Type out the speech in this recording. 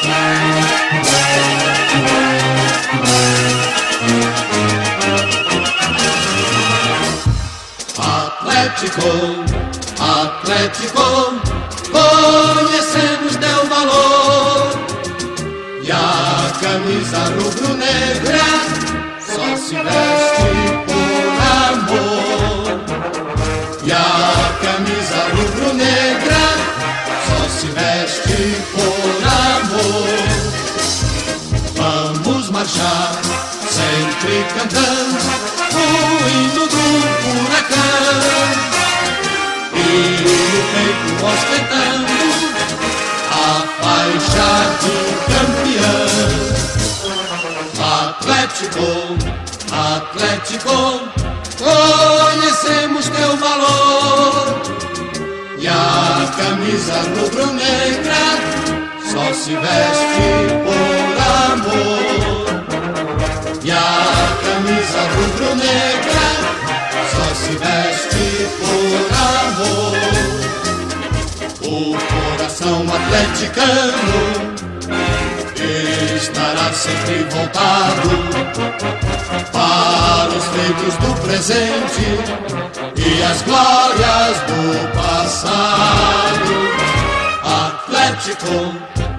Atlético, Atlético, conhecemos teu valor. E a camisa rubro-negra só se veste por amor. E a camisa rubro-negra só se veste por amor. Vamos marchar sempre cantando o hino do Furacão, e no peito ostentando a faixa de campeão. Atlético, Atlético, conhecemos teu valor. E a camisa rubro-negra só se veste por amor. E a camisa rubro-negra só se veste por amor. O coração atleticano estará sempre voltado para os feitos do presente e as glórias do passado. Atlético,